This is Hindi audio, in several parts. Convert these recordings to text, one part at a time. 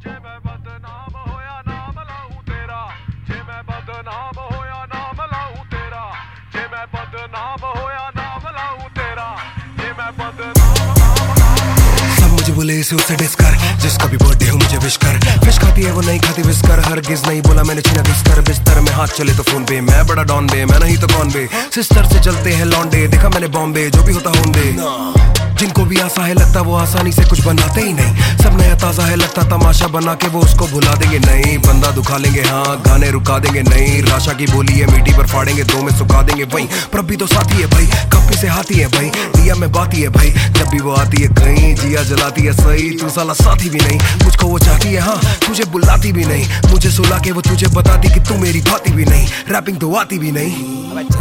जे मैं बदनाम होया नाम लाऊं तेरा, जे मैं बदनाम होया नाम लाऊं तेरा, जे मैं बदनाम होया नाम लाऊं तेरा, जे मैं बदनाम। सब मुझे बोले इसे उसे डिस कर, जिसका भी बर्थडे हो मुझे विश कर। फिश खाती है वो नहीं खाती विस्कर, हरगिज नहीं बोला मैंने छीना बिस्तर। बिस्तर में हाथ चले तो फोन पे, मैं बड़ा डॉन बे, मैं नहीं तो कौन बे। सिस्टर से चलते हैं लौंडे, देखा मैंने बॉम्बे, जो भी होता होंडे। जिनको भी आशा है लगता वो आसानी से कुछ बनाते ही नहीं। सब नया ताजा है लगता तमाशा बना के वो उसको भुला देंगे नहीं। बंदा दुखा लेंगे हाँ, गाने रुका देंगे नहीं। राशा की बोली है मीठी पर फाड़ेंगे, दो में सुखा देंगे वही। पर भी तो साथी है भाई, कपी से हाथी है भाई, दिया में बाती है भाई। जब भी वो आती है कहीं, जिया जलाती है सही। तू साला साथी भी नहीं, मुझको वो चाहती है हाँ, तुझे बुलाती भी नहीं। मुझे सुला के वो तुझे बताती कि तू मेरी भाती भी नहीं। रैपिंग तो आती भी नहीं।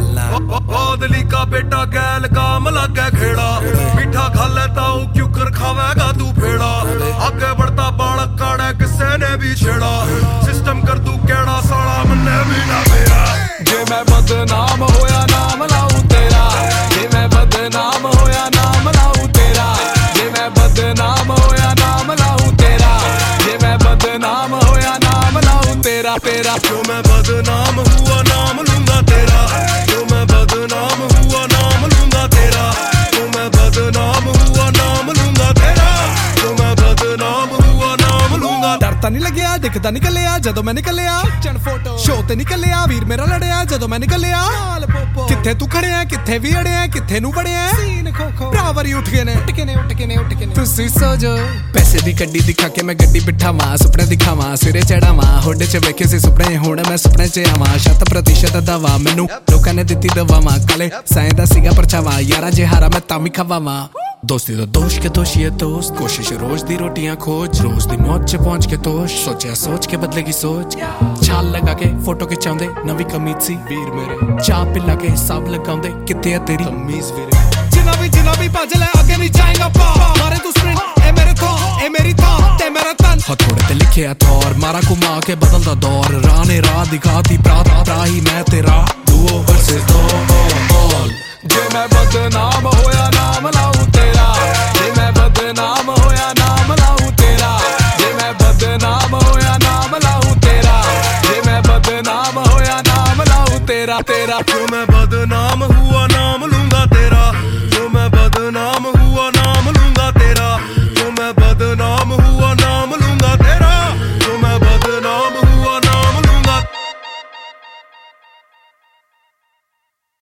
बादली का बेटा गैल काम लगा खेड़ा, मीठा खा लेता हूँ क्यों कर खावेगा तू फेड़ा। आगे बढ़ता बालक काड़ा किसे ने भी छेड़ा, सिस्टम कर तू केड़ा साला मन्ने भी ना मेरा। जे मैं बदनाम होया नाम लाऊं तेरा, जे मैं बदनाम होया नाम लाऊं तेरा, जे मैं बदनाम होया नाम लाऊं तेरा, जे मैं बदनाम होया नाम लाऊं तेरा। तेरा जो मैं बदनाम हुआ नाम लूंगा तेरा, जो मैं बदनाम हुआ नाम लूंगा तेरा, जो मैं बदनाम हुआ नाम लूंगा तेरा, जो मैं बदनाम हुआ नाम लूंगा। डरता नहीं लग्या दिखदा निकलिया जदों मैं निकलिया, शो ते निकलिया वीर मेरा लड़िया जदों मैं निकलिया। किथे तू खड़िया किथे भी अड़िया, किथे नू बड़िया बराबरी उठ गए ने। तुसी सो जो पैसे दी गड्डी दिखा के मैं गड्डी बिठावां, सुपने दिखावां सिरे चढ़ावां। होडे च वेखे सी सुपने हुण मैं सुपने च आवां। 100% दवा मैनू लोकां ने दित्ती दवावां, काले साएं दा सीगा परछावां। यारा जे हारा मैं तां वी खवावां। दोस्ती तो दोष के दोषी है दोस्त, कोशिश रोज दी रोटियां खोज, रोज दी मौत च पहुंच के तोश। सोचा सोच के बदलेगी सोच, छाल लगा के फोटो खिचाउंदे नवी कमीज सी वीर मेरे। चाह पिला के हिसाब लगाउंदे किथे है तेरी कमीज वीरे। जिना भी पाजल है आगे नहीं जाएगा पा, मारे तू स्प्रिंट ए मेरे थॉ ए मेरी था ते मेरा तन। हथौड़े ते लिखे है थौर, मारा घुमा के बदलदा दौर। राह ने राह दिखाती प्राही मैं तेरा, दुओ वर्सेस दो ऑल। जे मैं बदनाम होया